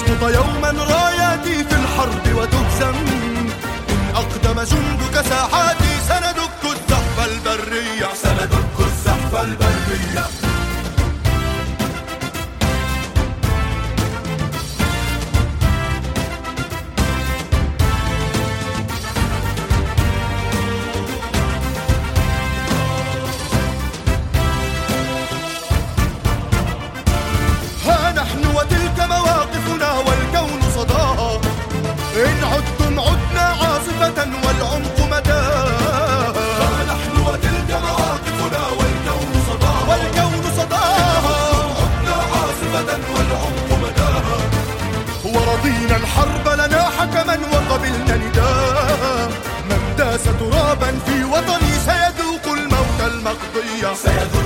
تسقط يوما راياتي في الحرب وتهزم، إن أقدم جندك ساحاتي سندك الزحف البرية، سندك الزحف البرية. وتلك مواقفنا والكون صداها، إن عدتم عدنا عاصفة والعمق مداها. نحن وتلك مواقفنا والكون صداها، والكون صداها، عدنا عاصفة والعمق مداها. ورضينا الحرب لنا حكما وقبلنا نداها، من داس ترابا في وطني سيذوق الموت المقضية،